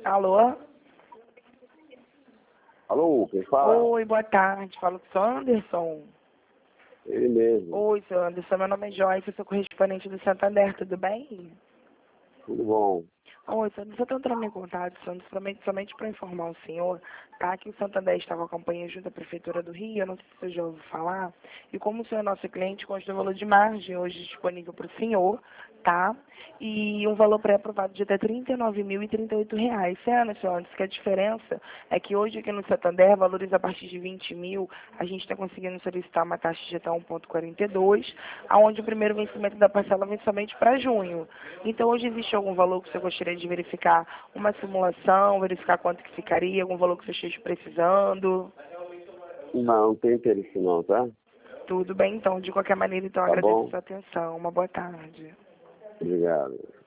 Alô? Alô, quem fala? Oi, boa tarde. Falo com o senhor Anderson. Ele mesmo. Oi, senhor Anderson. Meu nome é Joyce, eu sou correspondente do Santander, tudo bem? Tudo bom? Oi, senhor, eu estou entrando em contato, senhor, somente para informar o senhor, tá? Que o Santander estava com a campanha junto à Prefeitura do Rio, eu não sei se você já ouviu falar, e como o senhor é nosso cliente, consta um valor de margem hoje disponível para o senhor, tá? E um valor pré-aprovado de até R$ 39.038. Senhor Anderson, que a diferença é que hoje aqui no Santander, valores a partir de 20 mil, a gente está conseguindo solicitar uma taxa de até 1,42, aonde o primeiro vencimento da parcela vem somente para junho. Então, hoje existe algum valor que você gostaria de verificar? Uma simulação, verificar quanto que ficaria, algum valor que você esteja precisando? Não tem interesse não, tá? Tudo bem, então. De qualquer maneira, então, Tá agradeço a bom? sua atenção. Uma boa tarde. Obrigado.